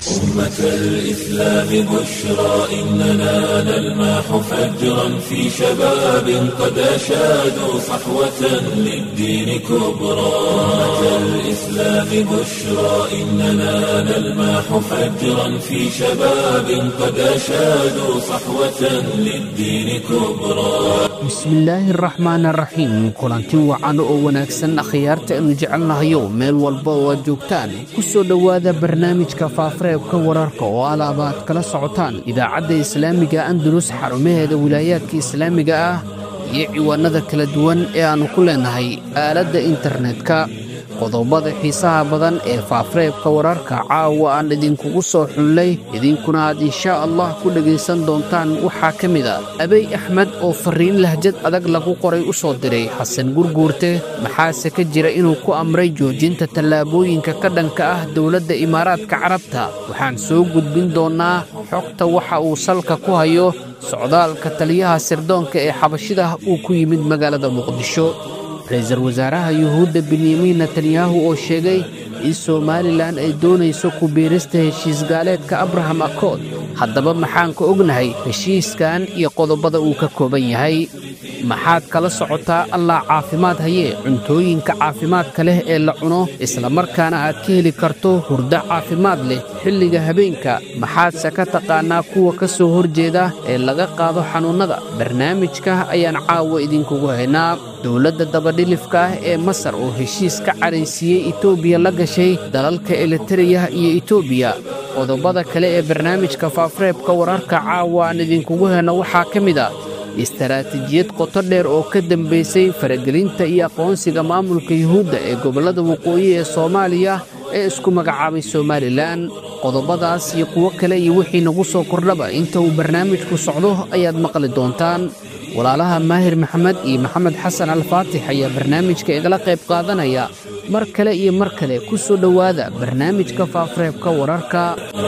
أمة الإسلام بشرى إننا نلمح فجرا في شباب قد أشادوا صحوة للدين كبرى. أمة الإسلام بشرى إننا نلمح فجرا في شباب قد أشادوا صحوة للدين كبرى. بسم الله الرحمن الرحيم. kulanti wacan oo wanaagsan akhyaarta aanu jecelnahayo meel walba oo aad joogtaan ku soo dhowaada barnaamijka faafareebka wararka oo alaabaad kala socotaan idaacadda islaamiga andalus xarumaheeda wilaayaadka islaamiga ah iyo ciwaanada kala duwan ee aanu ku leenahay aaladda internetka. qodobada xiisaha badan ee faafareebka wararka caawa aan idinkugu soo xullay idinkuna aad insha allah ku dhegaysan doontaan waxaa ka mid ah Abiy Ahmed oo fariin lahjad adag lagu qoray u soo diray Xasan Gurguurte. maxaase ka jira inuu ku amray joojinta tallaabooyinka ka dhanka ah dowladda Imaaraadka Carabta? waxaan soo gudbin doonaa xogta waxa uu salka ku hayo socdaalka taliyaha sirdoonka ee xabashida uu ku yimid magaalada Muqdisho. ra'iisul wasaaraha Yuhuudda Benjamin Netanyahu oo sheegay in Somaliland ay doonayso ku biirista heshiis gaaleedka Abraham Accord. haddaba maxaan ka ognahay heshiiskan iyo qodobada uu ka kooban yahay? maxaad kala socotaa allah caafimaad haye cuntooyinka caafimaadka leh ee la cuno isla markaana aad ka heli karto hurdo caafimaad leh xilliga habeenka? maxaadse ka taqaanaa kuwa ka soo horjeeda ee laga qaado xanuunnada? barnaamijka ayaan caawa idinkugu haynaa. dowladda dabadhilifka ah ee Masar oo heshiis ka caraysiiyey Itoobiya la gashay dalalka Eritrea iyo Itoobiya. qodobada kale ee barnaamijka faafareebka wararka caawa aan idinkugu hayno waxaa ka mid ah istaraatiijiyad qoto dheer oo ka dambaysay faragelinta iyo aqoonsiga maamulka Yuhuudda ee gobollada waqooyi ee Soomaaliya ee isku magacaabay Somaliland. qodobadaas iyo kuwo kale iyo wixii nagu soo kordhaba inta uu barnaamijku socdo ayaad maqli doontaan. walaalaha Maahir Maxamed iyo Maxamed Xasan Al-Faatix ayaa barnaamijka igala qayb qaadanaya. mar kale iyo mar kale ku soo dhowaada barnaamijka faafareebka wararka.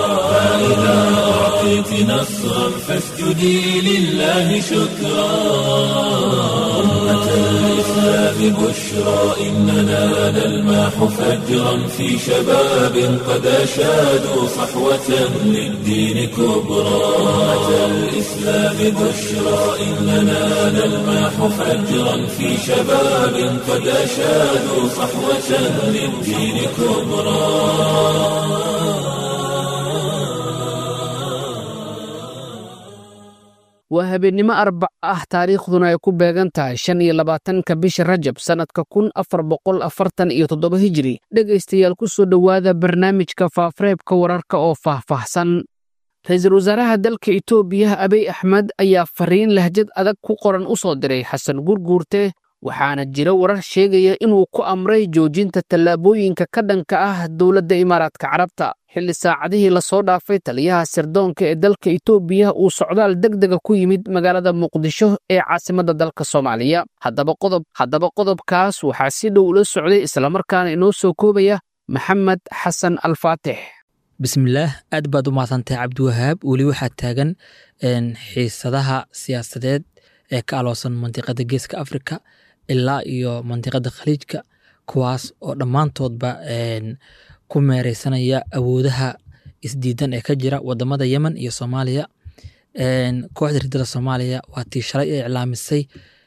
أعطيت نصرا فاسجدي لله شكرا. أمة الإسلام بشرى إننا نلمح فجرا في شباب قد أشادوا صحوة للدين كبرى. أمة الإسلام بشرى إننا نلمح فجرا في شباب قد أشادوا صحوة للدين كبرى. waa habeenimo arbac ah taariikhduna ay ku beegan tahay 25 bisha Rajab sanadka 1447 hijri. dhegaystayaal ku soo dhowaada barnaamijka faafareebka wararka oo faahfaahsan. ra'iisul wasaaraha dalka Itoobiya Abiy Ahmed ayaa fariin lahjad adag ku qoran u soo diray Xasan Gurguurte, waxaana jira warar sheegaya inuu ku amray joojinta tallaabooyinka ka dhanka ah dowladda Imaaraadka Carabta. xilli saacadihii la soo dhaafay taliyaha sirdoonka ee dalka Itoobiya uu socdaal degdeg ku yimid magaalada Muqdisho ee caasimadda dalka Soomaaliya. haddaba qodobkaas waxaa si dhow ula socday isla markaana inoo soo koobaya Maxamed Xasan Al-Faatix. bismillaah, aad baad u mahadsantahay Cabdiwahaab. weli waxaa taagan xiisadaha siyaasadeed ee ka aloosan mantiqada Geeska Afrika ilaa iyo mantiqada Khaliijka, kuwaas oo dhammaantoodba ku meereysanaya awoodaha isdiidan ee ka jira wadamada Yemen iyo Soomaaliya. kooxda ridada Soomaaliya waa tii shalay ay iclaamisay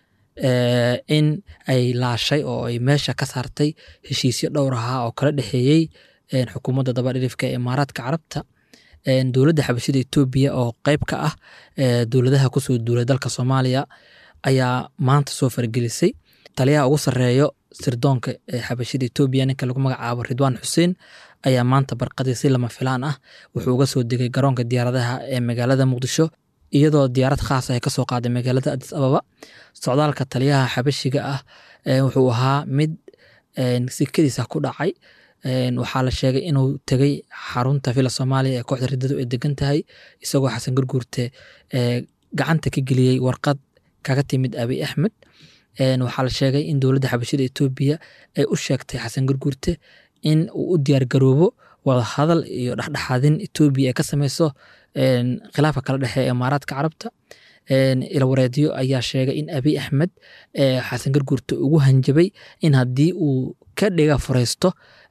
in ay laashay oo ay meesha ka saartay heshiisyo dhowr ah oo kala dhexeeyey xukuumadda dabadhilifka ee Imaaraadka Carabta, dowladda xabashida Itoobiya oo qayb ka ah dowladaha kusoo duulay dalka Soomaaliya ayaa maanta soo fargelisay. taliyaha ugu sarreeyo sirdoonka ee xabashida Itoobiya ninka lagu magacaabo Ridwaan Xuseen ayaa maanta barqadii si lama filaan ah wuxuu uga soo degay garoonka diyaaradaha ee magaalada Muqdisho iyadoo diyaarad khaas ah ay ka soo qaaday magaalada Addis Ababa. socdaalka taliyaha xabashiga ah wuxuu ahaa mid sikadiisa ku dhacay. waxaa la sheegay inuu tegay xarunta Villa Soomaaliya ee kooxda ridadu ay degan tahay, isagoo Xasan Gurguurte gacanta ka geliyey warqad kaga timid Abiy Ahmed. waxaa la sheegay in dowladda xabashida Itoobiya ay u sheegtay Xasan Gurguurte in uu u diyaar garoobo wada hadal iyo dhexdhexaadin Itoobiya ay ka sameyso khilaafka kala dhexeeya Imaaraadka Carabta. ila wareediyo ayaa sheegay in Abiy Ahmed Xasan Gurguurte ugu hanjabay in haddii uu ka dhiga fureysto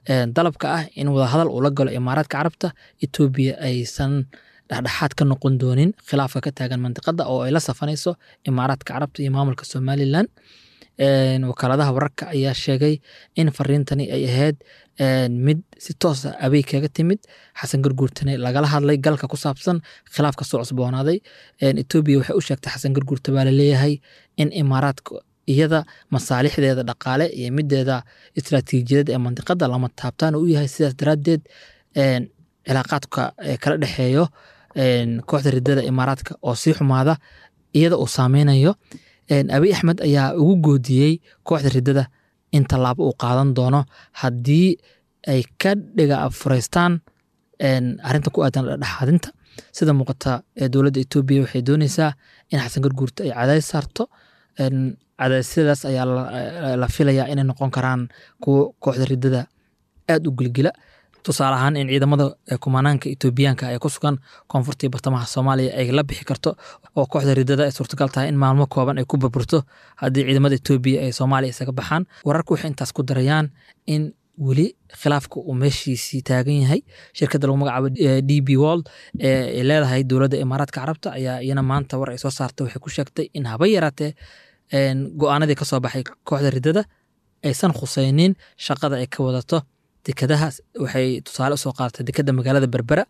dalabka ah in wadahadal uu la galo imaaraadka carabta Ethiopia aysan dhexdhexaad ka noqon doonin khilaafka ka taagan mantiqada oo ay la safanayso imaaraadka carabta iyo maamulka Somaliland. wakaaladaha wararka ayaa sheegay in fariintani ay ahayd mid si toos ah Abiy kaga timid Xasan Garguurtane lagala hadlay galka ku saabsan khilaafka soo cusboonaaday. Ethiopia waxay u sheegtay Xasan Garguurte baa la leeyahay in imaaraadka iyada masaalixdeeda dhaqaale iyo mideeda istiraatiijiyadeed ee mantiqada lama taabtaan u yahay, sidaas daraadeed cilaaqaadka kala dhexeeyo kooxda ridada imaaraadka oo sii xumaada iyada uu saameynayo. Abiy Ahmed ayaa ugu goodiyey kooxda ridada in tallaabo uu qaadan doono haddii ay ka dhiga fureystaan arrinta ku aadan dhexdhexaadinta. sida muuqata dowladda Ethiopia waxay doonaysaa in Xasan Garguurte ay cadays saarto. cadaysyadaas ayaa la filayaa inay noqon karaan kuwo kooxda ridada aad u gilgila. tusaale ahaan in ciidamada kumanaanka Ethiopiaanka ay ku sugan koonfurta bartamaha Soomaaliya ay la bixi karto oo kooxda ridada ay suurtagal tahay in maalmo kooban ay ku burburto haddii ciidamada Ethiopia ay Soomaaliya isaga baxaan. wararku waxay intaas ku darayaan in weli khilaafka uu meeshiisii taagan yahay. shirkadda lagu magacaabo DB World ee leedahay dowladda imaaraadka carabta ayaa iyana maanta war ay soo saartay waxay ku sheegtay in haba yaraatee go'aanadii ka soo baxay kooxda ridada aysan khusaynin shaqada ay ka wadato dekadahaas. waxay tusaale usoo qaadatay dekada magaalada Berbera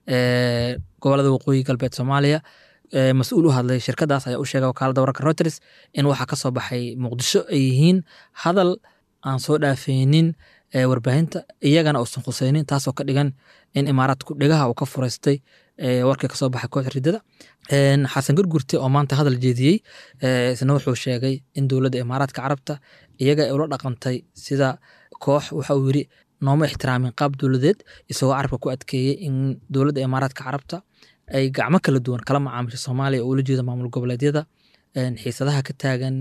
gobolada waqooyi galbeed Soomaaliya. mas-uul u hadlay shirkadaas ayaa u sheegay wakaaladda wararka Reuters in waxa ka soo baxay Muqdisho ay yihiin hadal aan soo dhaafeynin warbaahinta iyagana uusan khusaynin, taasoo ka dhigan in imaaraadku dhigaha uu ka fureystay warkii ka soo baxay kooxda ridada. Xasan Garguurte oo maanta hadal jeediyey isna wuxuu sheegay in dowladda imaaraadka carabta iyaga ay ula dhaqantay sida koox. waxa uu yiri nooma ixtiraamin qaab dowladeed, isagoo carabka ku adkeeyey in dowladda imaaraadka carabta ay gacmo kala duwan kala macaamisho Soomaaliya oo ula jeeda maamul goboleedyada. xiisadaha ka taagan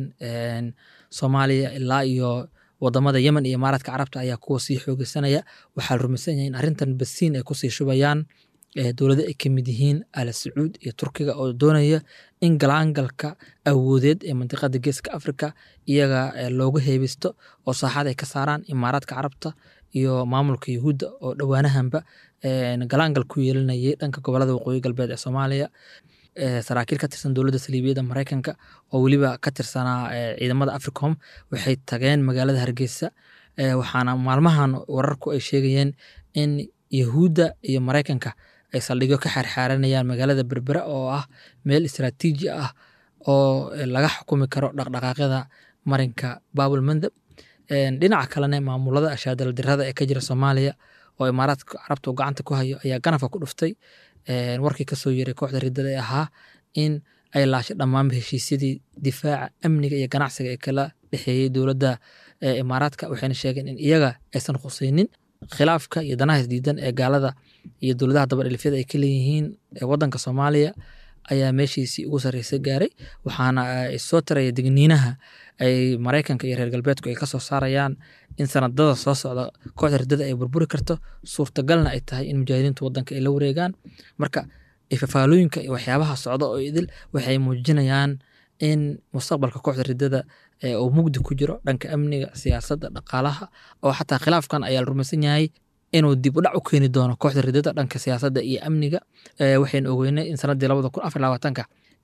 Soomaaliya ilaa iyo wadamada Yemen iyo imaaraadka carabta ayaa kuwa sii xoogeysanaya. waxaa la rumaysan yahay in arrintan basiin ay kusii shubayaan dowlado ay ka mid yihiin Al Sacuud iyo Turkiga oo doonaya in galaangalka awoodeed ee mantiqada Geeska Afrika iyaga looga heebisto oo saaxad ay ka saaraan imaaraadka carabta iyo maamulka Yahuudda oo dhawaanahanba galaangal ku yeelanayay dhanka gobolada waqooyi galbeed ee Soomaaliya. saraakiil ka tirsan dowladda Saliibiyadda Mareykanka oo weliba ka tirsanaa ciidamada Africom waxay tageen magaalada Hargeysa. waxaana maalmahan wararku ay sheegayeen in Yahuudda iyo Mareykanka ay saldhigyo ka xirxaaranayaan magaalada Berbera oo ah meel istiraatiiji ah oo laga xukumi karo dhaqdhaqaaqyada marinka Bab el-Mandeb. dhinaca kalena maamulada ashaadal dirada ee ka jira Soomaaliya oo imaaraadka carabta gacanta ku hayo ayaa ganafka ku dhuftay warkii ka soo yeeray kooxda ridada ee ahaa in ay laashay dhammaan heshiisyadii difaaca amniga iyo ganacsiga ee kala dhexeeyay dowladda imaaraadka. waxayna sheegeen in iyaga aysan khusaynin khilaafka iyo danaha isdiidan ee gaalada iyo dowladaha dabadhilifyada ay ka leeyihiin waddanka Soomaaliya ayaa meeshiisii ugu sarreysay gaaray. waxaana soo taraya digniinaha ay Mareykanka iyo reer galbeedku ay ka soo saarayaan in sanadada soo socda kooxda ridada ay burburi karto, suurtagalna ay tahay in mujaahidiintu waddanka ay la wareegaan. marka ifafaalooyinka iyo waxyaabaha socda oo idil waxay muujinayaan in mustaqbalka kooxda ridada uu mugdi ku jiro dhanka amniga, siyaasadda, dhaqaalaha, oo xataa khilaafkan ayaa la rumaysan yahay inuu dib u dhac u keeni doono kooxda ridada dhanka siyaasadda iyo amniga. waxaynu ogeynay in sanadii 2024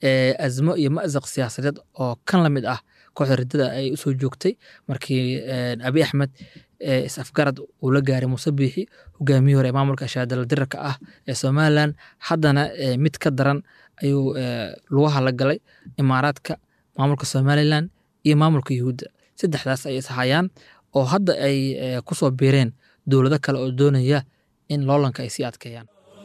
azmo iyo ma'zaq siyaasadeed oo kan la mid ah kooxda ridada ay u soo joogtay markii Abiy Ahmed is-afgarad uu la gaaray Muuse Biixi, hogaamiyihii hore ee maamulka ashaadala dirarka ah ee Somaliland. haddana mid ka daran ayuu lugaha la galay imaaraadka, maamulka Somaliland iyo maamulka Yahuudda. saddexdaas ay ishayaan oo hadda ay ku soo biireen dowlado kale oo doonaya in loolanka ay sii adkeeyaan.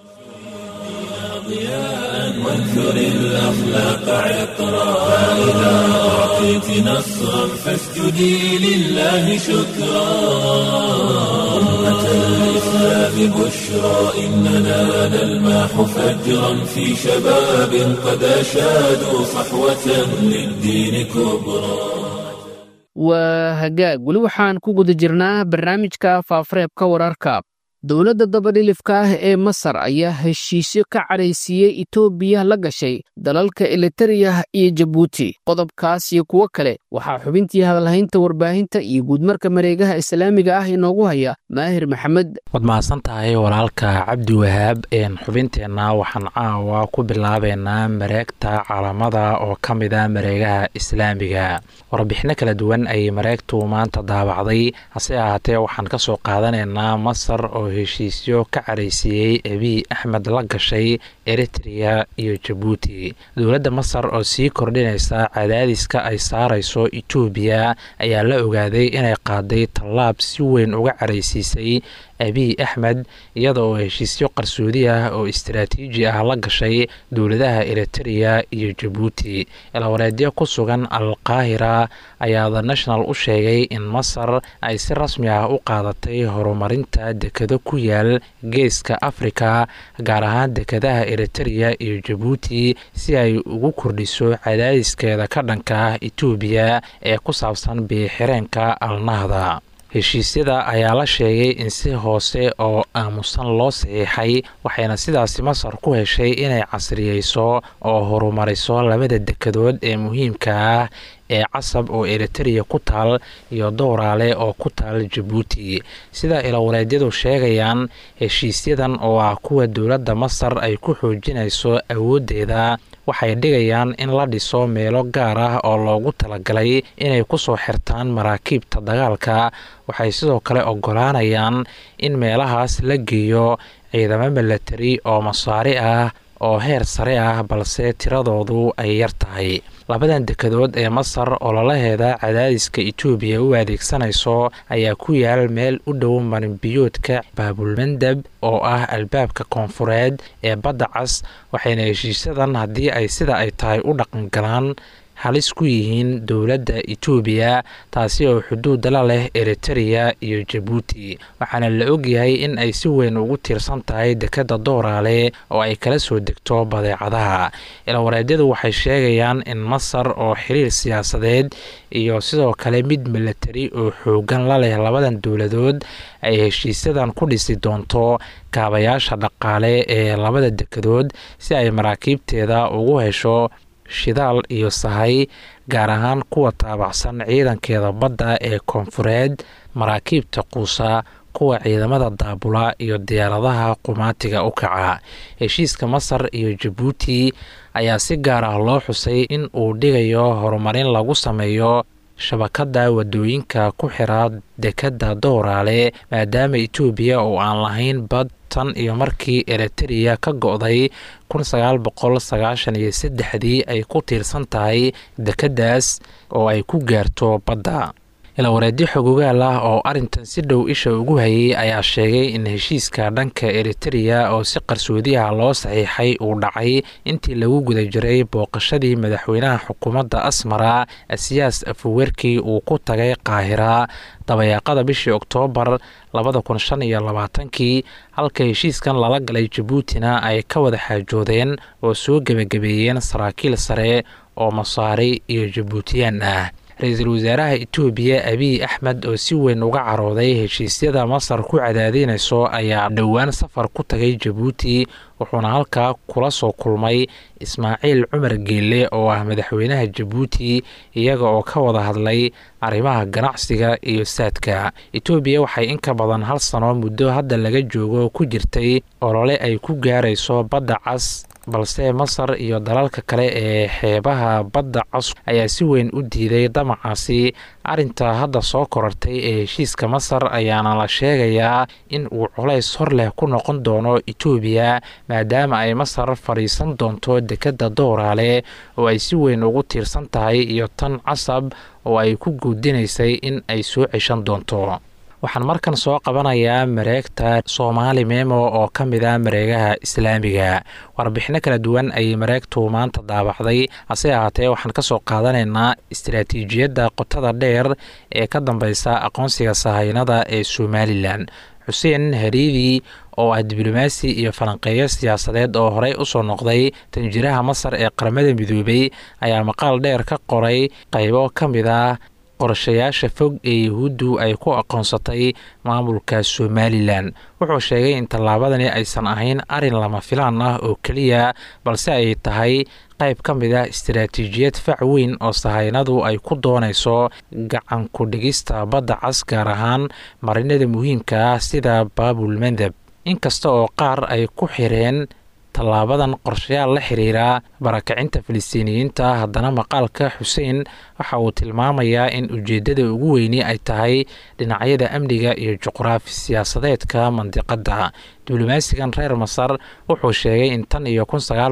وانثر الأخلاق عطرا فإذا أعطيت نصرا فاسجدي لله شكرا. أمة الإسلام بشرى إننا نلمح فجرا في شباب قد أشادوا صحوة للدين كبرى. waa hagaag weli waxaan ku guda jirnaa barnaamijka faafareebka wararka. dowladda dabadhilifka ah ee Masar ayaa heshiisyo ka caraysiiyey Itoobiya la gashay dalalka Eritrea iyo Djibouti. qodobkaas iyo kuwo kale waxaa xubintii hadalhaynta warbaahinta iyo guudmarka mareegaha islaamiga ah inoogu haya maahir maxamed. waad mahadsan tahay walaalka cabdi wahaab. xubinteenna waxaan caawa ku bilaabeynaa mareegta caalamada oo ka mid ah mareegaha islaamiga. warbixino kala duwan ayay mareegtu maanta daabacday, hase ahaatee waxaan ka soo qaadanaynaa masar oo heshiisyo ka caraysiiyey abiy axmed la gashay eritrea iyo jabuuti. dowladda masar oo sii kordhinaysa cadaadiska ay saarayso etoobiya ayaa la ogaaday inay qaaday tallaab si weyn uga caraysiisay abiy axmed, iyada oo heshiisyo qarsoodi ah oo istaraatiiji ah la gashay dowladaha eritrea iyo jabuuti. ilawareedyo ku sugan alqaahira ayaa the national u sheegay in masar ay si rasmi ah u qaadatay horumarinta dekado ku yaal geeska afrika, gaar ahaan dekadaha eritrea iyo jabuuti, si ay ugu kordhiso cadaadiskeeda ka dhanka ah etoobiya ee ku saabsan biyo-xireenka alnahda. heshiisyada ayaa la sheegay in si hoose oo aamusan loo saxiixay, waxayna sidaasi masar ku heshay inay casriyeyso oo horumariso labada dekadood ee muhiimka ah ee casab oo eritrea ku taal iyo dowraale oo ku taal jabuuti. sida ilawareedyadu sheegayaan, heshiisyadan oo ah kuwa dowladda masar ay ku xoojinayso awooddeeda waxay dhigayaan in la dhiso meelo gaar ah oo loogu talagalay inay ku soo xirtaan maraakiibta dagaalka. waxay sidoo kale ogolaanayaan in meelahaas la geeyo ciidamo milatari oo masaari ah oo heer sare ah, balse tiradoodu ay yar tahay. labadan dekadood ee masar oo lalaheeda cadaadiska etoobiya u adeegsanayso ayaa ku yaal meel u dhow marinbiyoodka baabulmandab oo ah albaabka koonfureed ee badda cas, waxayna heshiisyadan haddii ay sida ay tahay u dhaqangalaan halis ku yihiin dowladda etoobiya, taasi oo xuduud la leh eritrea iyo jabuuti. waxaana la ogyahay in ay si weyn ugu tiirsan tahay dekadda dowraale oo ay kala soo degto badeecadaha. ilawareedyadu waxay sheegayaan in masar oo xiriir siyaasadeed iyo sidoo kale mid milatari oo xoogan la leh labadan dowladood ay heshiisyadan ku dhisi doonto kaabayaasha dhaqaale ee labada dekadood si ay maraakiibteeda ugu hesho shidaal iyo sahay, gaar ahaan kuwa taabacsan ciidankeeda badda ee koonfureed, maraakiibta quusa, kuwa ciidamada daabula iyo diyaaradaha qumaatiga u kaca. heshiiska masar iyo jabuuti ayaa si gaar ah loo xusay in uu dhigayo horumarin lagu sameeyo shabakada wadooyinka ku xira dekadda dowraale, maadaama etoobiya oo aan lahayn bad tan iyo markii eritrea ka go'day 1993 ay ku tiirsan tahay dekadaas oo ay ku gaarto badda. ilawareedyo xogogaal ah oo arrintan si dhow isha ugu hayay ayaa sheegay in heshiiska dhanka eritrea oo si qarsoodiyaha loo saxiixay uu dhacay intii lagu guda jiray booqashadii madaxweynaha xukuumadda asmara asiyaas afuwerki uu ku tagay qaahira dabayaaqada bishii oktoobar 2025, halka heshiiskan lala galay jabuutina ay ka wada xaajoodeen oo soo gebagabeeyeen saraakiil sare oo masaari iyo jabuutiyaan ah. ra-iisul wasaaraha etoobiya abiy axmed oo si weyn uga carooday heshiisyada masar ku cadaadinayso ayaa dhowaan safar ku tagay jabuuti, wuxuuna halkaa kula soo kulmay ismaaciil cumar geelle oo ah madaxweynaha jabuuti, iyaga oo ka wada hadlay arrimaha ganacsiga iyo saadka. etoobiya waxay in ka badan 1 sano muddo hadda laga joogo ku jirtay olole ay ku gaarayso badda cas, balse masar iyo dalalka kale ee xeebaha badda cas ayaa si weyn u diiday damacaasi. arrinta hadda soo korartay ee heshiiska masar ayaana la sheegayaa in uu culays hor leh ku noqon doono etoobiya, maadaama ay masar fadhiisan doonto dekadda dowraale oo ay si weyn ugu tiirsan tahay iyo tan casab oo ay ku guudinaysay in ay soo ceshan doonto. waxaan markan soo qabanayaa mareegta Soomaali Memo oo ka mid ah mareegaha islaamiga. warbixino kala duwan ayay mareegtu maanta daabacday, hase ahaatee waxaan ka soo qaadanaynaa istiraatiijiyadda qotada dheer ee ka dambeysa aqoonsiga sahaynada ee Somaliland. xuseen hariidi oo ah diblomaasi iyo falanqeeyo siyaasadeed oo horey u soo noqday tanjiraha masar ee qaramada midoobay ayaa maqaal dheer ka qoray qaybo ka mid ah qorshayaasha fog ee yuhuuddu ay ku aqoonsatay maamulka somalilan. wuxuu sheegay in tallaabadani aysan ahayn arrin lama filaan ah oo keliya, balse ay tahay qayb ka mid ah istaraatiijiyad fac weyn oo sahaynadu ay ku doonayso gacan ku dhigista badda cas, gaar ahaan marinada muhiimka ah sida baabul mandab. inkasta oo qaar ay ku xireen tallaabadan qorshayaal la xiriira barakacinta filistiiniyiinta, haddana maqaalka xuseen waxa uu tilmaamayaa in ujeeddada ugu weyni ay tahay dhinacyada amniga iyo juqraafi siyaasadeedka mandiqadda. diblomaasigan reer masar wuxuu sheegay in tan iyo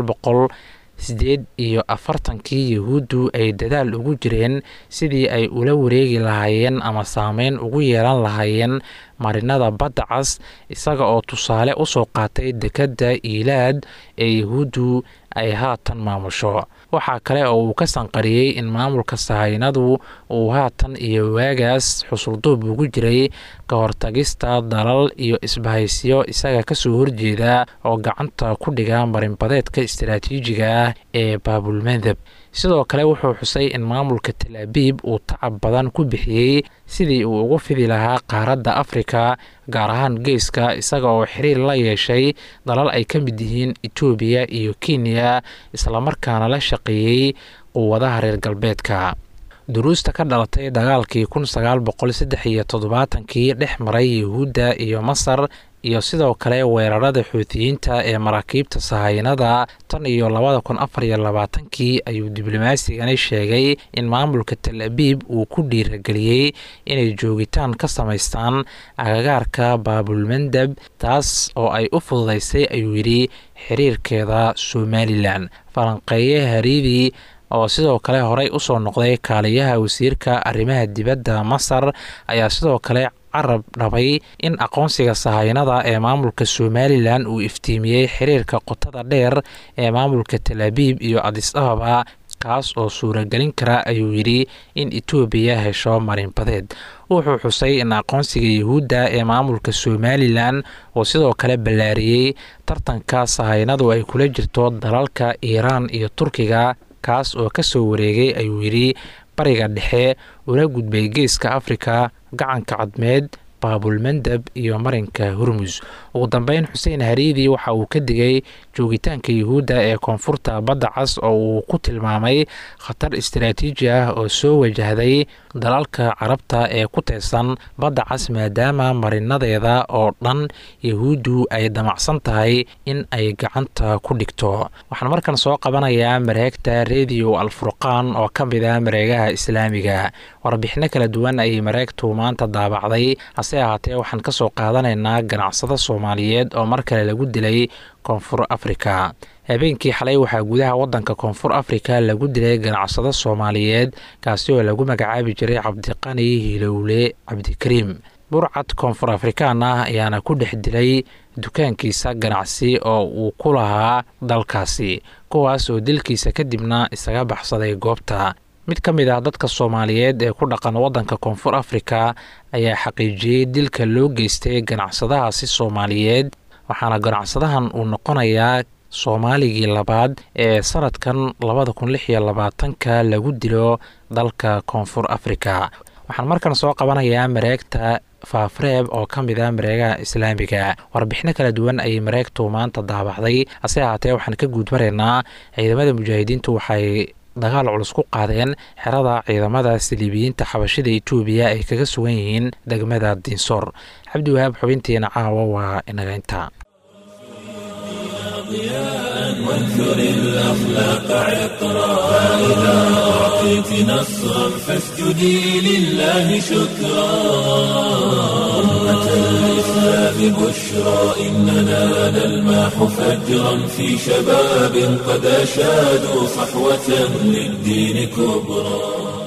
1948 yuhuuddu ay dadaal ugu jireen sidii ay ula wareegi lahaayeen ama saameyn ugu yeelan lahaayeen marinada badda cas, isaga oo tusaale u soo qaatay dekedda iilaad ee yuhuuddu ay haatan maamusho. waxaa kale oo uu ka sanqariyey in maamulka sahaynadu uu haatan iyo waagaas xusulduub ugu jiray ka hortagista dalal iyo isbahaysiyo isaga kasoo horjeeda oo gacanta ku dhiga marinbadeedka istaraatiijiga ah ee baabulmandab. sidoo kale wuxuu xusay in maamulka tel abiib uu tacab badan ku bixiyey sidii uu ugu fidi lahaa qaaradda afrika, gaar ahaan geeska, isaga oo xiriir la yeeshay dalal ay ka mid yihiin etoobiya iyo kenya, islamarkaana la shaqeeyey quwadaha reer galbeedka. duruusta ka dhalatay dagaalkii 1973 dhex maray yuhuudda iyo masar iyo sidoo kale weerarada xuutiyiinta ee maraakiibta sahaynada tan iyo 2024 ayuu diblomaasigan sheegay in maamulka tel abiib uu ku dhiirageliyey inay joogitaan ka samaystaan agagaarka baabulmandab, taas oo ay u fududaysay ayuu yidhi xiriirkeeda somalilan. falanqeeye hariidi oo sidoo kale horey u soo noqday kaaliyaha wasiirka arrimaha dibadda masar ayaa sidoo kale carab dhabay in aqoonsiga sahaynada ee maamulka somalilan uu iftiimiyey xiriirka qotada dheer ee maamulka tel abiib iyo adis ababa, kaas oo suuragelin kara ayuu yidhi in etoobiya hesho marinbadeed. wuxuu xusay in aqoonsiga yuhuudda ee maamulka somalilan oo sidoo kale ballaariyey tartanka sahaynadu ay kula jirto dalalka iiraan iyo turkiga, kaas oo ka soo wareegay ayuu yidhi bariga dhexe una gudbay geeska afrika, gacanka cadmeed, baabulmandab iyo marinka hormus. ugu dambeyn xuseen hariidi waxa uu ka digay joogitaanka yuhuudda ee koonfurta badda cas oo uu ku tilmaamay khatar istaraatiiji ah oo soo wajahday dalalka carabta ee ku teesan badda cas, maadaama marinadeeda oo dhan yuhuuddu ay damacsan tahay in ay gacanta ku dhigto. waxaan markan soo qabanayaa mareegta radio alfurqaan oo ka mid ah mareegaha islaamiga. warbixino kala duwan ayay mareegtu maanta daabacday, hase ahaatee waxaan ka soo qaadanaynaa ganacsada soomaaliyeed oo mar kale lagu dilay koonfur afrika. habeenkii xalay waxaa gudaha wadanka koonfur afrika lagu dilay ganacsado soomaaliyeed kaasi oo lagu magacaabi jiray cabdiqani hilowle cabdikariim. burcad koonfur afrikaan ah ayaana ku dhex dilay dukaankiisa ganacsi oo uu ku lahaa dalkaasi, kuwaas oo dilkiisa kadibna isaga baxsaday goobta. mid ka mid ah dadka soomaaliyeed ee ku dhaqan wadanka koonfur afrika ayaa xaqiijiyey dilka loo geystay ganacsadahaasi soomaaliyeed, waxaana ganacsadahan uu noqonayaa soomaaligii labaad ee sanadkan 2026 lagu dilo dalka koonfur afrika. waxaan markan soo qabanayaa mareegta faafreeb oo ka mid ah mareegaha islaamiga. warbixino kala duwan ayay mareegtu maanta daabacday, hase ahaatee waxaan ka guudmaraynaa ciidamada mujaahidiintu waxay dagaal culus ku qaadeen xerada ciidamada saliibiyiinta xabashida etoobiya ay kaga sugan yihiin degmada diinsoor. cabdiwahaab xubintiina caawa waa inaga intaa. وانثر الأخلاق عطرا فإذا أعطيت نصرا فاسجدي لله شكرا. أمة الإسلام بشرى إننا نلمح فجرا في شباب قد أشادوا صحوة للدين كبرى.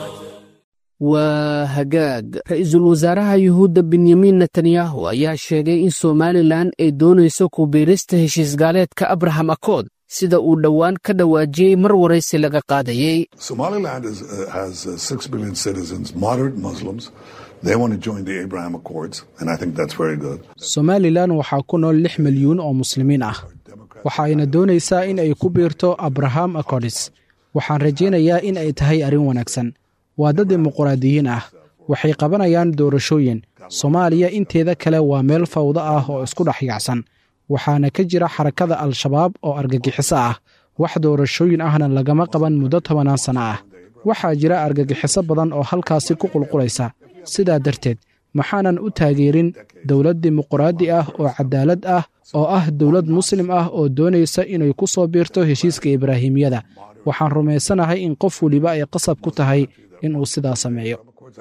waa hagaag. ra-iisul wasaaraha yuhuudda benyamin netanyahu ayaa sheegay in somalilan ay doonayso ku biirista heshiisgaaleedka abraham accord sida uu dhowaan ka dhawaajiyey mar waraysi laga qaadayey. Somaliland has 6 billion citizens, moderate Muslims. They want to join the Abraham Accords, and I think that's very good. Somaliland waxaa ku nool 6 milyuun oo muslimiin ah. waxa ayna doonaysaa in ay ku biirto Abraham Accords. waxaan rajaynayaa in ay tahay arrin wanaagsan. waa dad dimuqraadiyiin ah, waxay qabanayaan doorashooyin. Soomaaliya inteeda kale waa meel fawdo ah oo isku dhex yaacsan, waxaana ka jira xarakada al-shabaab oo argagixiso ah. wax doorashooyin ahna lagama qaban muddo 10 sano ah. waxaa jira argagixiso badan oo halkaasi ku qulqulaysa. sidaa darteed maxaanan u taageerin dowlad dimuqraadi ah oo cadaalad ah oo ah dowlad muslim ah oo doonaysa inay ku soo biirto heshiiska Ibraahimiyada? waxaan rumaysanahay in qof waliba ay qasab ku tahay inuu sidaa sameeyo.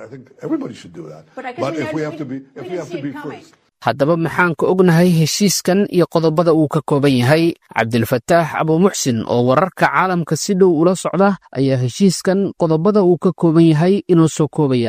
haddaba maxaan ka ognahay heshiiskan iyo qodobada uu ka kooban yahay? cabdilfataax abuumuxsin oo wararka caalamka si dhow ula socda ayaa heshiiskan qodobada uu ka kooban yahay inuu soo koobaya.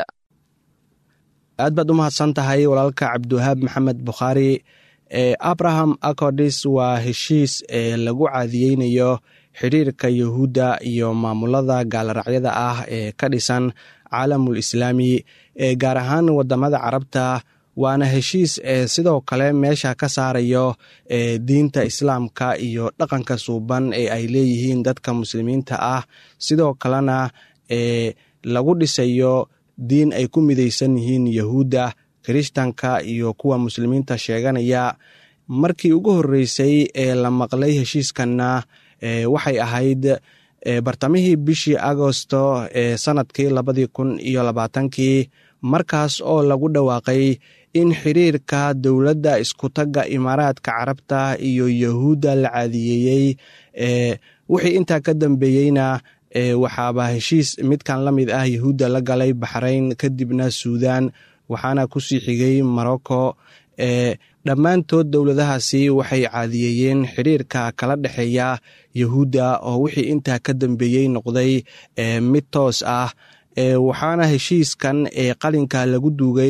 aad baad u mahadsan tahay walaalka cabdiwahaab maxamed bukhaari. Abraham Accords waa heshiis lagu caadiyeynayo xiriirka Yahuudda iyo maamulada gaalraacyada ah ee ka dhisan caalamul islaami, gaar ahaan wadamada carabta. waana heshiis sidoo kale meesha ka saarayo diinta islaamka iyo dhaqanka suuban ee ay leeyihiin dadka muslimiinta ah, sidoo kalena lagu dhisayo diin ay ku midaysan yihiin Yahuudda, Kirishtanka iyo kuwa muslimiinta sheeganaya. markii ugu horreysay ee la maqlay heshiiskanna waxay ahayd bartamihii bishii Agoosto sanadkii 2020, markaas oo lagu dhawaaqay in xiriirka dowladda iskutaga Imaaraadka Carabta iyo Yahuudda la caadiyeeyey. wixii intaa ka dambeeyeyna waxaaba heshiis midkan la mid ah Yahuudda la galay Baxrayn, kadibna Suudaan, waxaana ku sii xigay Morocco. dhammaantood dowladahaasi waxay caadiyeeyeen xiriirka kala dhexeeya Yahuudda oo wixii intaa ka dambeeyey noqday mid toos ah. waxaana heshiiskan qalinka lagu duugay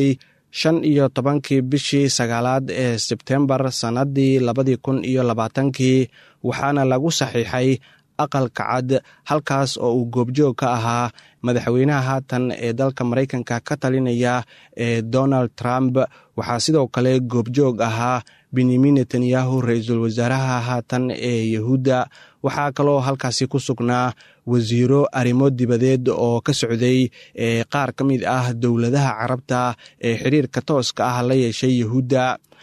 15 bishii 9 ee Sebtembar sanadii 2020, waxaana lagu saxiixay aqalka cad, halkaas oo uu goobjoog ka ahaa madaxweynaha haatan ee dalka Mareykanka ka talinaya Donald Trump. waxaa sidoo kale goobjoog ahaa Benjamin Netanyahu, ra-iisul wasaaraha haatan ee Yahuudda. waxaa kaloo halkaasi ku sugnaa wasiiro arrimo dibadeed oo ka socday qaar ka mid ah dowladaha carabta ee xiriirka tooska ah la yeeshay Yahuudda.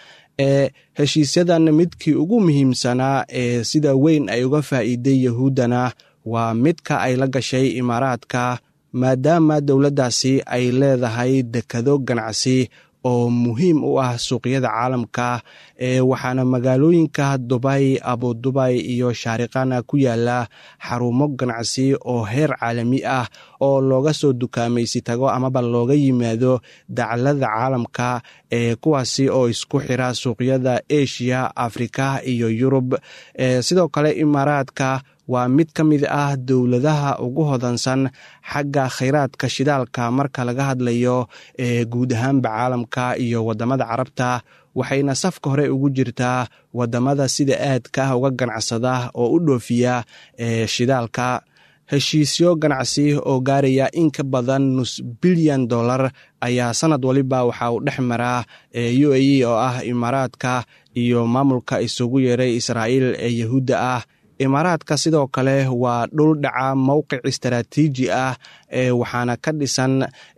heshiisyadan midkii ugu muhiimsanaa ee sida weyn ay uga faa'iiday Yahuuddana waa midka ay la gashay Imaaraadka, maadaama dowladdaasi ay leedahay dekado ganacsi oo muhiim u ah suuqyada caalamka. waxaana magaalooyinka Dubai, Abu Dhabi iyo Shaariqana ku yaala xarumo ganacsi oo heer caalami ah oo looga soo dukaamaysi tago amaba looga yimaado dacallada caalamka, kuwaasi oo isku xira suuqyada Asia, Afrika iyo Yurub. sidoo kale Imaaraadka waa mid ka mid ah dowladaha ugu hodansan xagga khayraadka shidaalka marka laga hadlayo guud ahaanba caalamka iyo wadamada carabta, waxayna safka hore ugu jirtaa wadamada sida aadka ah uga ganacsada oo u dhoofiya shidaalka. heshiisyo ganacsi oo gaaraya in ka badan $5 bilyan ayaa sanad waliba waxa uu dhex maraa UAE oo ah Imaaraadka iyo maamulka isugu yeeray Israa'iil ee Yahuudda ah. Imaaraadka sidoo kale waa dhul dhaca mowqic istaraatiiji ah, waxaana ka dhisan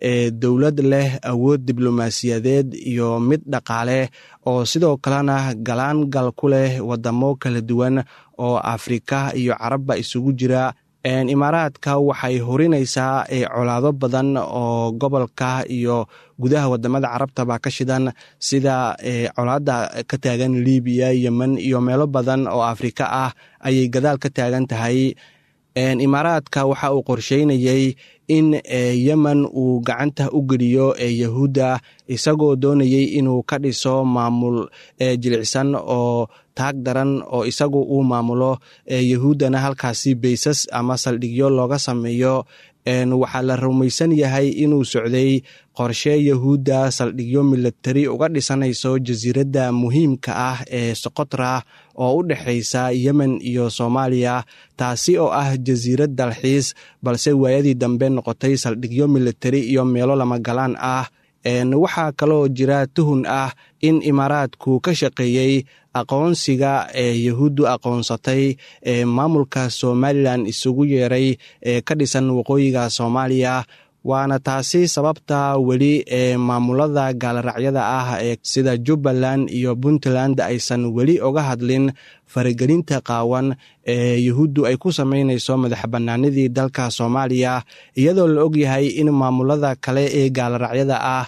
dowlad leh awood diblomaasiyadeed iyo mid dhaqaale oo sidoo kalena galaangal ku leh wadamo kala duwan oo Afrika iyo Carabba isugu jira. Imaaraadka waxay horinaysaa colaado badan oo gobolka iyo gudaha wadamada carabtaba ka shidan, sida colaada ka taagan Libiya, Yemen iyo meelo badan oo Afrika ah ayay gadaal ka taagan tahay. Imaaraadka waxa uu qorsheynayay in Yemen uu gacanta u geliyo Yahuudda, isagoo doonayay inuu ka dhiso maamul jilicsan oo taag daran oo isagu uu maamulo, Yahuuddana halkaasi baysas ama saldhigyo looga sameeyo. waxaa la rumaysan yahay inuu socday qorshe Yahuudda saldhigyo militari uga dhisanayso jasiiradda muhiimka ah ee Socotra oo u dhexaysa Yemen iyo Soomaaliya, taasi oo ah jasiirad dalxiis balse waayadii dambe noqotay saldhigyo militari iyo meelo lama galaan ah. waxaa kaloo jira tuhun ah in Imaaraadku ka shaqeeyey aqoonsiga Yahuuddu aqoonsatay maamulka Somaliland isugu yeeray ka dhisan waqooyiga Soomaaliya, waana taasi sababta weli maamulada gaalraacyada ah sida Jubbaland iyo Puntland aysan weli oga hadlin faragelinta qaawan ee yuhuuddu ay ku samaynayso madaxbannaanidii dalka Soomaaliya, iyadoo la ogyahay in maamulada kale ee gaalraacyada ah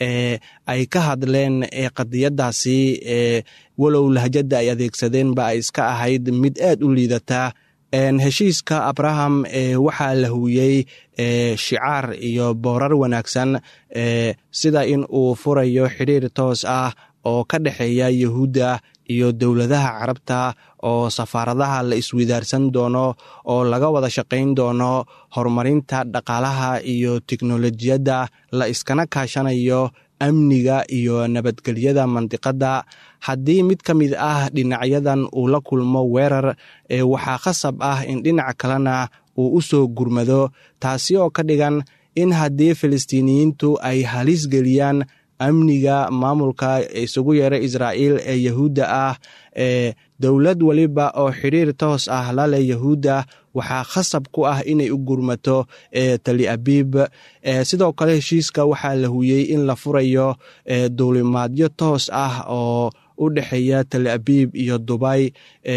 ay ka hadleen qadiyadaasi walow lahjada ay adeegsadeenba ay iska ahayd mid aad u liidata. heshiiska Abraham waxaa la huuyey shicaar iyo boorar wanaagsan sida in uu furayo xiriir toos ah oo ka dhexeeya yuhuudda iyo dowladaha carabta, oo safaaradaha la iswidaarsan doono, oo laga wada shaqayn doono horumarinta dhaqaalaha iyo tiknolojiyadda, la iskana kaashanayo amniga iyo nabadgelyada mandiqadda. haddii mid ka mid ah dhinacyadan uu la kulmo weerar, waxaa khasab ah in dhinac kalena uu u soo gurmado, taasi oo ka dhigan in haddii filistiiniyiintu ay halis geliyaan amniga maamulka isugu yeera Israa'iil ee Yahuudda ah, dowlad waliba oo xiriir toos ah la leh Yahuudda waxaa khasab ku ah inay u gurmato Tel Aviv. sidoo kale heshiiska waxaa la huuyey in la furayo duulimaadyo toos ah oo u dhexeeya Tel Aviv iyo Dubai,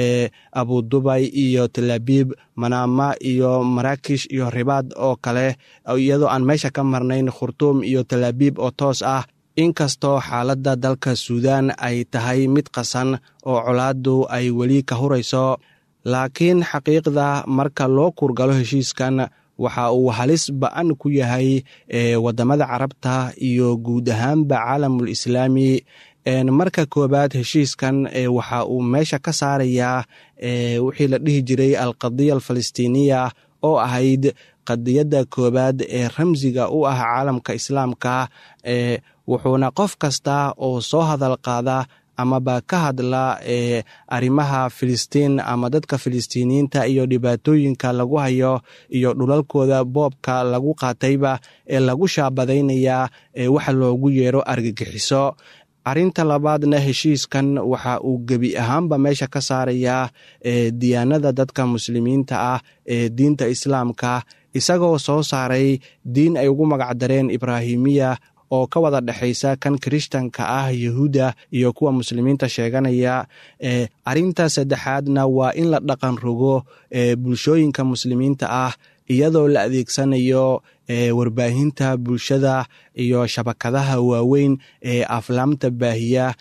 Abu Dubai iyo Tel Aviv, Manama iyo Maraakish iyo Ribaad oo kale, iyadoo aan meesha ka marnayn Khartoum iyo Tel Aviv oo toos ah. inkastoo xaaladda dalka Suudaan ay tahay mid qasan oo colaaddu ay weli ka hurayso, laakiin xaqiiqda marka loo kurgalo heshiiskan waxa uu halis ba'an ku yahay waddamada carabta iyo guud ahaanba caalamul islaami. marka koobaad heshiiskan waxa uu meesha ka saarayaa wixii la dhihi jiray alqadiya alfalistiiniya oo ahayd qadiyadda koobaad ee ramsiga u ah caalamka islaamka, wuxuuna qof kasta oo soo hadal qaada amaba ka hadla arrimaha Filistiin ama dadka Filistiiniyiinta iyo dhibaatooyinka lagu hayo iyo dhulalkooda boobka lagu qaatayba lagu shaabadaynayaa waxa loogu yeero argagixiso. arrinta labaadna heshiiskan waxa uu gebi ahaanba meesha ka saarayaa diyaanada dadka muslimiinta ah ee diinta islaamka, isagoo soo saaray diin ay ugu magacdareen Ibraahimiya oo ka wada dhexaysa kan Kirishtanka ah, Yahuudda iyo kuwa muslimiinta sheeganaya. arrinta saddexaadna waa in la dhaqan rogo bulshooyinka muslimiinta ah iyadoo la adeegsanayo warbaahinta bulshada iyo shabakadaha waaweyn ee aflaamta baahiya.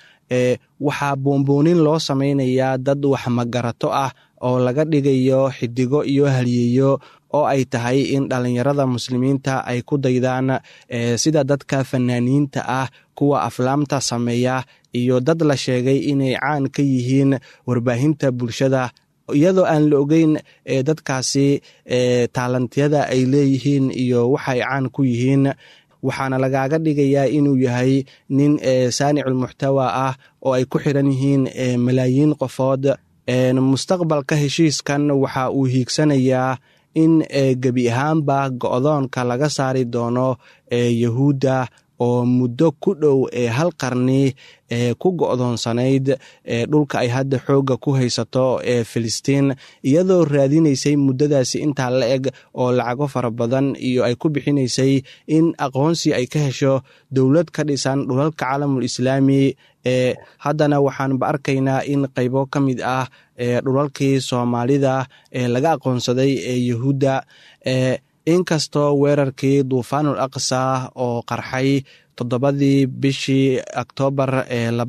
waxaa boonboonin loo samaynayaa dad wax magarato ah oo laga dhigayo xidigo iyo halyeeyo, oo ay tahay in dhallinyarada muslimiinta ay ku daydaan sida dadka fanaaniinta ah, kuwa aflaamta sameeya iyo dad la sheegay inay caan ka yihiin warbaahinta bulshada, iyadoo aan la ogeyn dadkaasi taalantiyada ay leeyihiin iyo waxay caan ku yihiin. waxaana lagaaga dhigayaa inuu yahay nin saanicul muxtawa ah oo ay ku xiran yihiin malaayiin qofood. mustaqbalka heshiiskan waxa uu hiigsanayaa in gebi ahaanba go'doonka laga saari doono Yahuudda oo muddo ku dhow hal qarni ku go'doonsanayd dhulka ay hadda xoogga ku haysato Filistiin, iyadoo raadinaysay muddadaasi intaa la eg oo lacago fara badan iyo ay ku bixinaysay in aqoonsi ay ka hesho dowlad ka dhisan dhulalka caalamul islaami. haddana waxaanba arkaynaa in qaybo ka mid ah dhulalkii Soomaalida laga aqoonsaday Yahuudda. inkastoo weerarkii duufaanul aqsa oo qarxay 7 bishii Oktoobar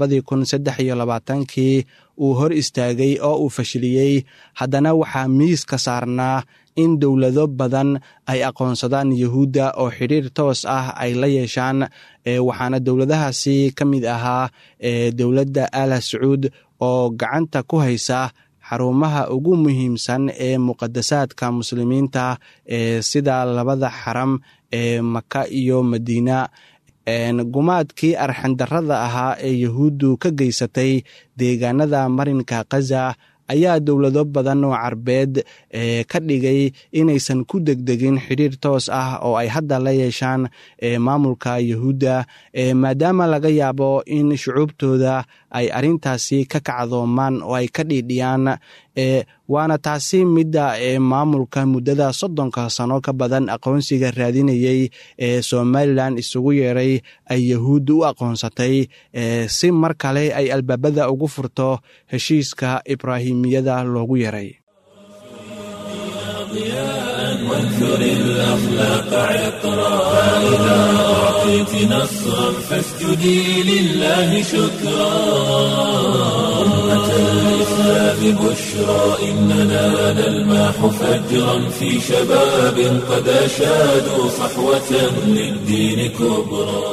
2023 uu hor istaagay oo uu fashiliyey, haddana waxaa miiska saarnaa in dowlado badan ay aqoonsadaan Yahuudda oo xiriir toos ah ay la yeeshaan. waxaana dowladahaasi ka mid ahaa dowladda Aala Sacuud oo gacanta ku haysa xarumaha ugu muhiimsan ee muqadasaadka muslimiinta sida labada xaram ee Maka iyo Madiina. gumaadkii arxandarrada ahaa ee Yahuuddu ka geysatay deegaanada marinka Gaza ayaa dowlado badan oo carbeed ka dhigay inaysan ku degdegin xiriir toos ah oo ay hadda la yeeshaan maamulka Yahuudda, maadaama laga yaabo in shucuubtooda ay arrintaasi ka kacdoomaan oo ay ka dhiidhiyaan waana taasi midda maamulka muddada 30 sano ka badan aqoonsiga raadinayay ee somalilan isugu yeeray ay yahuudda u aqoonsatay si mar kale ay albaabada ugu furto heshiiska ibraahimiyada loogu yeeray. وانثر الأخلاق عطرا فإذا أعطيت نصرا فاسجدي لله شكرا أمة الإسلام بشرى إننا نلمح فجرا في شباب قد أشادوا صحوة للدين كبرى.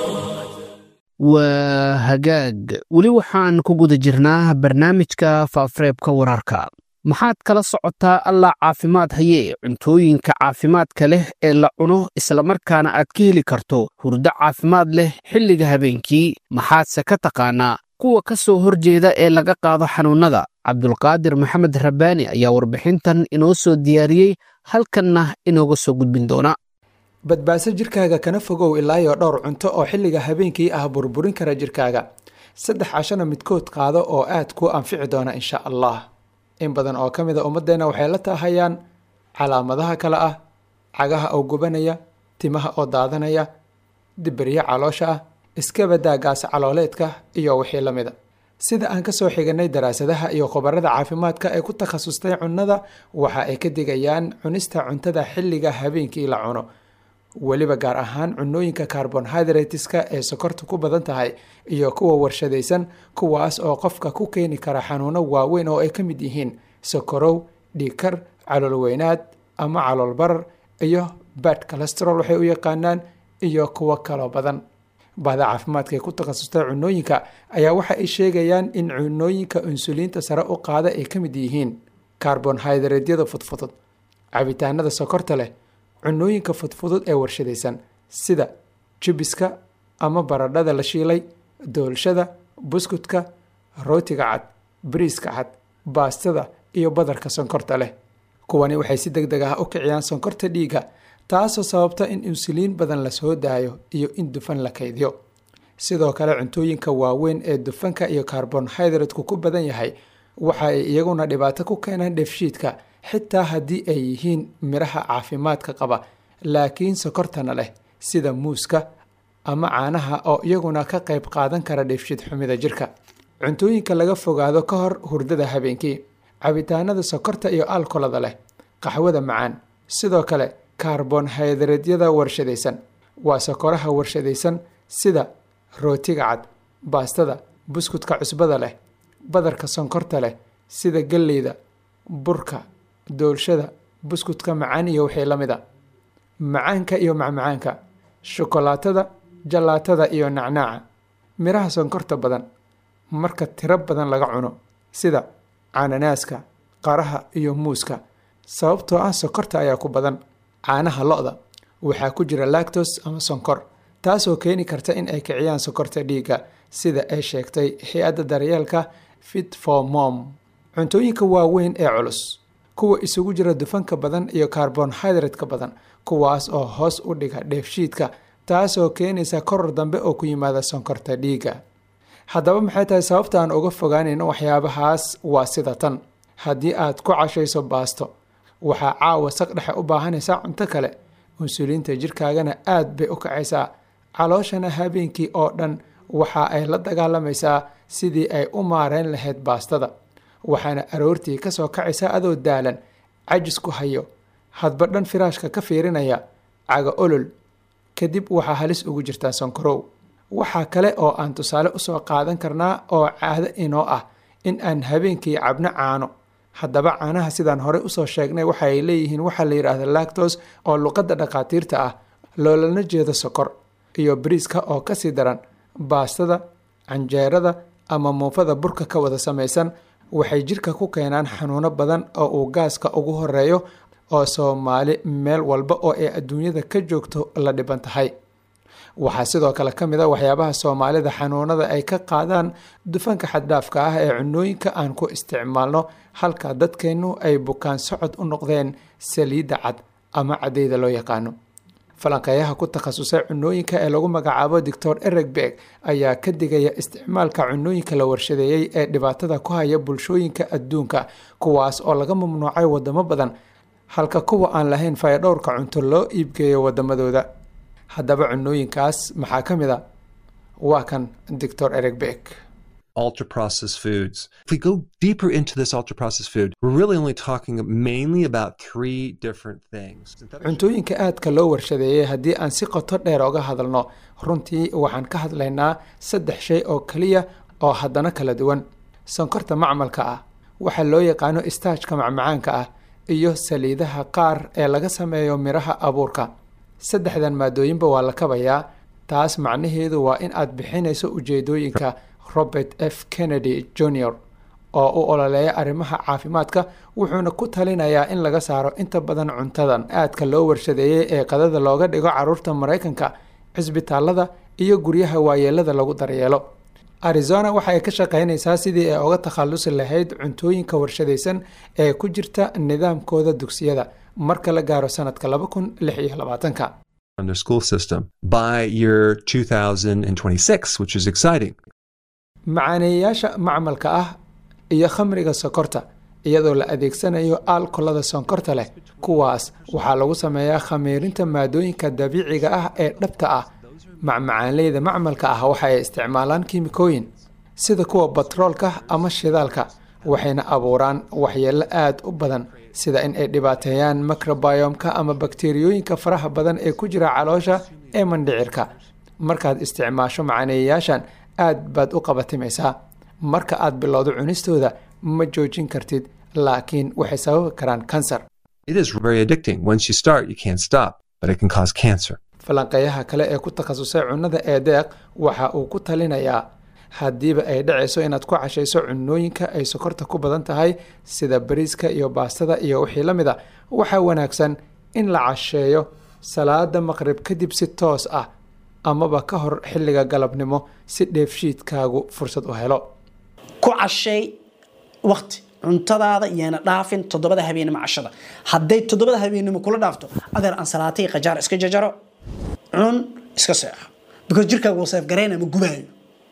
waa hagaag weli waxaan ku guda jirnaa barnaamijka faafareebka wararka. maxaad kala socotaa allah caafimaad haye cuntooyinka caafimaadka leh ee la cuno islamarkaana aad ka heli karto hurdo caafimaad leh xilliga habeenkii? maxaadse ka taqaanaa kuwa ka soo horjeeda ee laga qaado xanuunnada? cabdulqaadir maxamed rabbaani ayaa warbixintan inoo soo diyaariyey, halkanna inooga soo gudbin doona. badbaadso jirkaaga kana fogow ilaa iyo dhowr cunto oo xilliga habeenkii ah burburin kara jirkaaga. 3 cashana midkood qaado oo aad ku anfici doona insha allah. in badan oo ka mid a ummaddeena waxay la taahayaan calaamadaha kale ah cagaha oo gubanaya, timaha oo daadanaya, dibiryo caloosha ah, iskabadaa gaas calooleedka iyo wixii la mida. sida aan ka soo xiganay daraasadaha iyo khubarada caafimaadka ee ku takhasustay cunnada, waxa ay ka digayaan cunista cuntada xilliga habeenkii la cuno, weliba gaar ahaan cunooyinka carbohydrateska ee sokorta ku badan tahay iyo kuwa warshadaysan, kuwaas oo qofka ku keeni kara xanuuno waaweyn oo ay ka mid yihiin sokorow, dhiigkar, calool weynaad ama calool barar iyo bad cholesterol waxay u yaqaanaan, iyo kuwo kaloo badan. bahda caafimaadka ee ku takhasustay cunooyinka ayaa waxa ay sheegayaan in cunooyinka insuliinta sare u qaada ay ka mid yihiin carbohydratedyada fudfudud, cabitaanada sokorta leh, cunooyinka fudfudud ee warshadaysan sida jibiska ama baradhada la shiilay, doolshada, buskudka, rootiga cad, bariiska cad, baastada iyo badarka sonkorta leh. kuwani waxay si degdeg ah u kiciyaan sonkorta dhiigga, taasoo sababta in insuliin badan la soo daayo iyo in dufan la kaydiyo. sidoo kale cuntooyinka waaweyn ee dufanka iyo carbohydrateku ku badan yahay waxa ay iyaguna dhibaato ku keenaan dheefshiidka, xitaa haddii ay yihiin miraha caafimaadka qaba laakiin sokortana leh sida muuska ama caanaha oo iyaguna ka qayb qaadan kara dheefshiid xumida jirka. cuntooyinka laga fogaado ka hor hurdada habeenkii: cabitaanada sokorta iyo alkolada leh, qaxwada macaan, sidoo kale carbohydratedyada warshadaysan waa sokoraha warshadaysan sida rootiga cad, baastada, buskudka cusbada leh, badarka sonkorta leh sida galleyda, burka, doolshada, buskudka macaan iyo wixii la mida, macaanka iyo macmacaanka, shukolaatada, jalaatada iyo nacnaaca, miraha sonkorta badan marka tiro badan laga cuno sida cananaaska, qaraha iyo muuska, sababtoo ah sokorta ayaa ku badan. caanaha lo'-da waxaa ku jira lactose ama sonkor, taasoo keeni karta in ay kiciyaan sokorta dhiigga, sida ay sheegtay hay-adda daryeelka Fit for Mom. cuntooyinka waaweyn ee culus, kuwa isugu jira dufanka badan iyo carbohydrate-ka badan, kuwaas oo hoos u dhiga dheefshiidka, taasoo keenaysa koror dambe oo ku yimaada sonkorta dhiigga. haddaba maxay tahay sababta aan uga fogaanayno waxyaabahaas? waa sida tan: haddii aad ku cashayso baasto, waxaa caawa saq dhexe u baahanaysaa cunto kale, insuliinta jirkaagana aad bay u kacaysaa, calooshana habeenkii oo dhan waxa ay la dagaalamaysaa sidii ay u maareyn lahayd baastada, waxaana aroortii ka soo kacaysaa adoo daalan, cajisku hayo, hadba dhan firaashka ka fiirinaya, caga olol, kadib waxaa halis ugu jirtaa sonkorow. waxaa kale oo aan tusaale usoo qaadan karnaa oo caado inoo ah in aan habeenkii cabno caano. haddaba caanaha sidaan horey usoo sheegnay waxa ay leeyihiin waxa la yidhaahda lactose oo luqadda dhakhaatiirta ah loolana jeedo sokor, iyo bariiska oo kasii daran. baastada, canjeerada ama muufada burka ka wada samaysan waxay jirka ku keenaan xanuuno badan oo uu gaaska ugu horeeyo, oo Soomaali meel walba oo ay adduunyada ka joogto la dhiban tahay. waxaa sidoo kale ka mid a waxyaabaha Soomaalida xanuunada ay ka qaadaan dufanka xaddhaafka ah ee cunooyinka aan ku isticmaalno, halka dadkeennu ay bukaan socod u noqdeen saliidda cad ama cadayda loo yaqaano. falanqeeyaha ku takhasusay cunooyinka ee lagu magacaabo Dr. Eric Beck ayaa ka digaya isticmaalka cunooyinka la warshadeeyay ee dhibaatada ku haya bulshooyinka adduunka kuwaas oo laga mamnuucay wadamo badan halka kuwa aan lahayn fayadhowrka cunto loo iibgeeyo wadamadooda. haddaba cunooyinkaas maxaa ka mid ah? waa kan Dr. Eric Beck. Ultra-processed foods. If we go deeper into this ultra-processed food, we're really only talking mainly about 3 different things. cuntooyinka aadka loo warshadeeyay haddii aan si qoto dheer uga hadalno runtii waxaan ka hadlaynaa 3 shay oo kaliya oo haddana kala duwan. sonkorta macmalka ah, waxa loo yaqaano istaajka macmacaanka ah, iyo saliidaha qaar ee laga sameeyo miraha abuurka. 3dan maadooyinba waa la kabayaa. taas macnaheedu waa in aad bixinayso ujeedooyinka Robert F. Kennedy Jr. oo u ololeeya arrimaha caafimaadka, wuxuuna ku talinayaa in laga saaro inta badan cuntadan aadka loo warshadeeyay ee qadada looga dhigo carruurta Mareykanka, cisbitaalada iyo guryaha waayeelada lagu daryeelo. Arizona waxa ay ka shaqaynaysaa sidii ay uga takhalusi lahayd cuntooyinka warshadaysan ee ku jirta nidaamkooda dugsiyada marka la gaaro sanadka 2026. On their school system by year 2026, which is exciting. macaaneeyaasha macmalka ah iyo khamriga sokorta iyadoo la adeegsanayo alkolada sonkorta leh, kuwaas waxaa lagu sameeyaa khamiirinta maadooyinka dabiiciga ah ee dhabta ah. macmacaanleyda macmalka ah waxay isticmaalaan kiimikooyin sida kuwa batroolka ama shidaalka, waxayna abuuraan waxyeello aad u badan sida in ay dhibaateeyaan microbiome-ka ama bakteeriyooyinka faraha badan ee ku jira caloosha ee mandhicirka. markaad isticmaasho macaaneeyaashan aad baad u qabatimaysaa. marka aad bilowdo cunistooda ma joojin kartid, laakiin waxay sababi karaan kansar. It is very addicting. Once you start, you can't stop, but it can cause cancer. falanqeeyaha kale ee ku takhasusay cunnada ee deeq waxa uu ku talinayaa haddiiba ay dhacayso inaad ku cashayso cunooyinka ay sokorta ku badan tahay sida bariiska iyo baastada iyo wixii la mid a, waxaa wanaagsan in la casheeyo salaada maqrib kadib si toos ah amaba ka hor xilliga galabnimo si dheefshiidkaagu fursad u helo. ku cashay waqti cuntadaada iyana dhaafin 7 habeenimo cashada. hadday 7 habeenimo kula dhaafto adeer aan salaatay qajaar iska jajaro cun iska seexo because jirkaagu wuu saaf gareena ma gubaayo.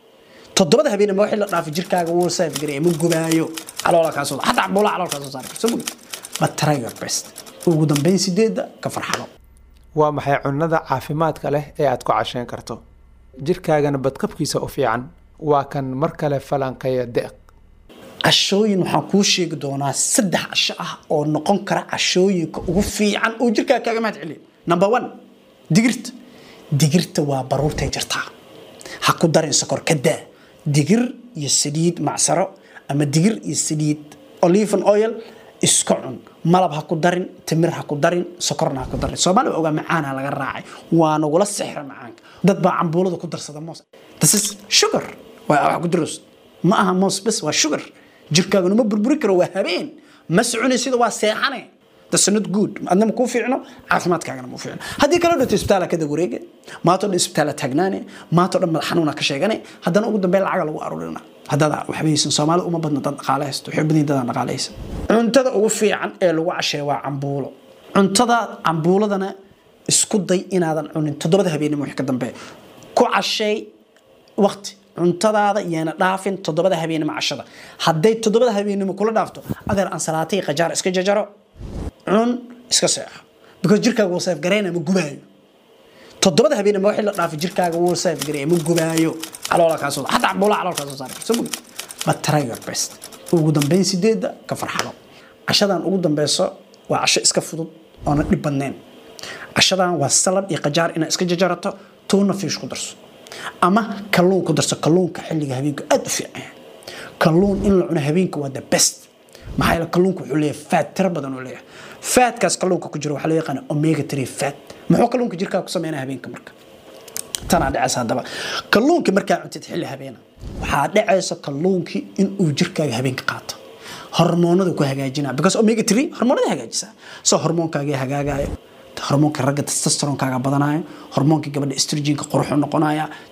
7 habeenimo wixii la dhaafay jirkaaga wuu saaf gareena ma gubaayo. caloola ka soo hatta bula caloola ka soo saar soo but try your best. ugu dambeyn 8 ka farxado. waa maxay cunnada caafimaadka leh ee aad ku cashayn karto jirkaagana badqabkiisa u fiican? waa kan mar kale falanqeeya deeq. cashooyin waxaan kuu sheegi doonaa 3 casho ah oo noqon kara cashooyinka ugu fiican oo jirkaaga kaga mahad celiyo. number 1 digirta waa baruurtay jirtaa. ha ku darin sokor ka daa. digir iyo saliid macsaro ama digir iyo saliid olive oil isku cun. malab ha ku darin, timir ha ku darin, sokorna ha ku darin. Soomaaliya oga macaan laga raacay waa nagula sixir macaanka. dad baa cambuulada ku darsada moos. This is sugar. waa wax ku daros ma aha moos bas waa sugar. jirkaaga ma burburi karo waa habeen ma soconaysid waa seexane. That's not good. adna ma ku fiicno caafimaadkaaga ma fiicno. haddii kala dhigto isbitaal ka dawareege maato isbitaal taagnaane maato dhan madax xanuuna ka sheegane haddana ugu dambeyn lacag lagu aruurina. haddana waxbaysan Soomaaliya uma badna dad dhaqaaleysto waxay badan dad dhaqaaleysan. cuntada ugu fiican ee lagu casheeyo waa cambuulo. cuntada cambuuladana isku day inaadan cunin 7 habeenimo wixii ka dambeeyo. ku casheey waqti cuntadaada iyana dhaafin 7 habeenimo cashada. hadday 7 habeenimo kula dhaafto adeer aan salaatay qajaar iska jajaro cun iska seexo because jirkaaga wuu saaf gareena ma gubaayo. 7 habeenimo wixii la dhaafay jirkaaga wuu saaf gareena ma gubaayo. caloola ka soo hatta bula caloola ka soo saar soo but try your best. ugu dambeyn 8 ka farxado. cashadan ugu dambeyso waa casho iska fudud oo aan dhib badnayn. cashadan waa salad iyo qajaar ina iska jajarato tuna fish ku darso ama kalluun ku darso. kalluunka xilliga habeenka aad u fiican. kalluun in la cuno habeenka waa the best. maxay kalluunku wuxuu leeyahay fat tira badan oo leeyahay. fatkaas kalluunka ku jira waxa loo yaqaan omega 3 fat. muxuu kalluunka jirkaaga ku sameeyaa habeenka marka tana dhacaysa hadaba kalluunka marka cuntid xilli habeena waxa dhacaysa kalluunki in uu jirkaaga habeenka qaato hormoonada ku hagaajinaa because omega 3 hormoonada hagaajisa. soo hormoonkaaga hagaagayo hormoonka ragga testosteronekaaga badanayo hormoonka gabadha estrogenka quruxu noqonaya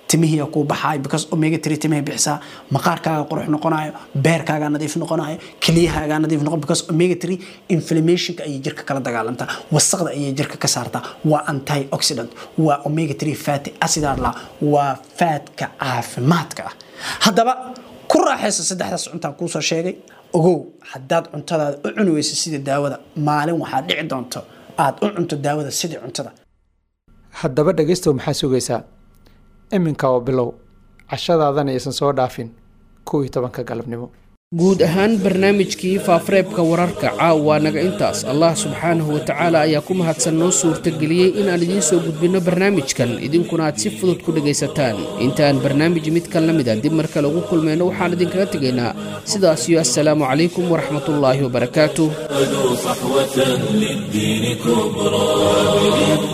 timihii ku baxay because omega 3 timihii bixisa maqaarkaaga qurux noqonayo beerkaaga nadiif noqonayo kiliyahaaga nadiif noqon because omega 3 inflammation ay jirka kala dagaalanta wasaqda ay jirka ka saarta waa antioxidant waa omega 3 fatty acid la waa faatka caafimaadka hadaba ku raaxaysa saddexdaas cuntaan ku soo sheegay ogow haddaad cuntadaada u cuni weyso sida daawada maalin waxaa dhici doonto aad u cunto daawada sida cuntada haddaba dhageysto maxaa sugaysaa iminka oo bilow cashadaadana aysan soo dhaafin 11 galabnimo guud ahaan barnaamijkii faafareebka wararka caawa naga intaas allah subxaanahu wa tacaala ayaa ku mahadsan noo suurtageliyey inaan idiin soo gudbinno barnaamijkan idinkuna aad si fudud ku dhegaysataan intaan barnaamij midkan la mid a dib markale ugu kulmayno waxaan idinkaga tegaynaa sidaas iyo assalaamu calaykum waraxmatullaahi wabarakaatuh